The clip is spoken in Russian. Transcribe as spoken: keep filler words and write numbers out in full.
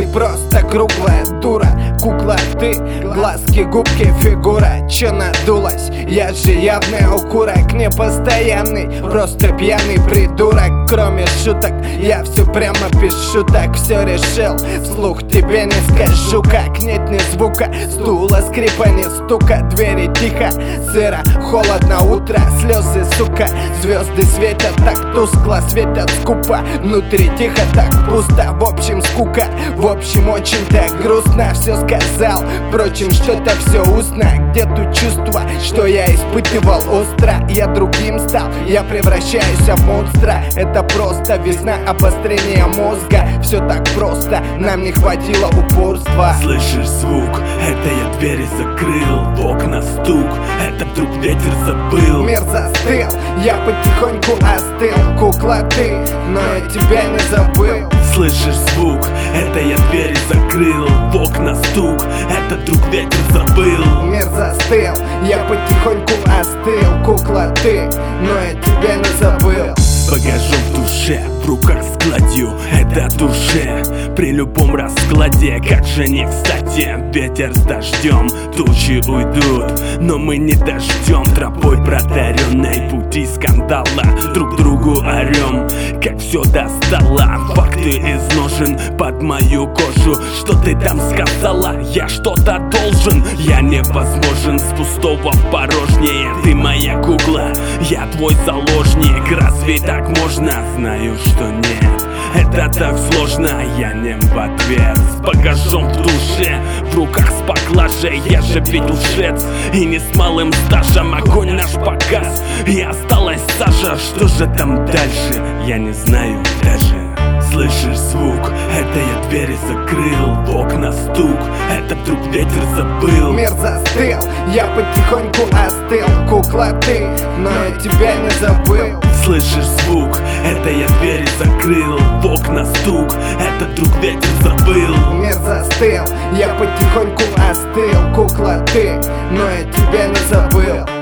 просто круглая дура. Кукла ты, глазки, губки, фигура. Че надулась? Я же явный окурок, не постоянный, просто пьяный придурок. Кроме шуток, я все прямо пишу, так все решил. Вслух тебе не скажу, как нет ни звука, стула, скрипа, ни стука. Двери тихо, сыро, холодно, утро, слезы, сука. Звезды светят так тускло, светят скупо. Внутри тихо, так пусто, в общем скука. В общем очень так грустно, все сказал. Впрочем, что-то все устно. Где тут чувство, что я испытывал остро? Я другим стал, я превращаюсь в монстра. Это просто весна, обострение мозга. Все так просто, нам не хватило упорства. Слышишь звук? Это я двери закрыл. В окна стук, это вдруг ветер забыл. Мир застыл, я потихоньку остыл. Кукла ты, но я тебя не забыл. Слышишь звук? Это я двери закрыл. В окна стук, это вдруг ветер забыл. Мир застыл, я потихоньку остыл. Кукла ты, но я тебя не забыл. С багажом в душе, в руках складью, это душе. При любом раскладе, как же не кстати. Ветер с дождем, тучи уйдут, но мы не дождем. Тропой протаренной пути скандала, друг другу орем, как все достало. Факты из ножен под мою кожу. Что ты там сказала? Я что-то должен. Я невозможен, с пустого в порожнее. Ты моя кукла, я твой заложник. Разве так можно? Знаю, что нет, это так сложно. Я нем в ответ, с багажом в душе, в руках с поклажей. Я же ведь лжец, и не с малым стажем. Огонь наш погас, и осталась сажа. Что же там дальше? Я не знаю даже. Слышишь звук? Это я двери закрыл. В окна стук, это вдруг ветер забыл. Мир застыл, я потихоньку остыл. Кукла ты, но я тебя не забыл. Слышишь звук? Это я двери закрыл. В окна стук, это вдруг ветер забыл. Мир застыл, я потихоньку остыл. Кукла ты, но я тебя не забыл.